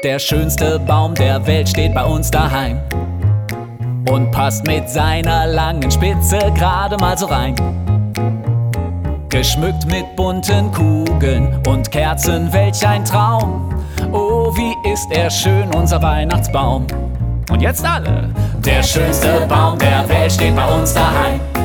Der schönste Baum der Welt steht bei uns daheim und passt mit seiner langen Spitze gerade mal so rein. Geschmückt mit bunten Kugeln und Kerzen, welch ein Traum. Oh, wie ist er schön, unser Weihnachtsbaum. Und jetzt alle! Der schönste Baum der Welt steht bei uns daheim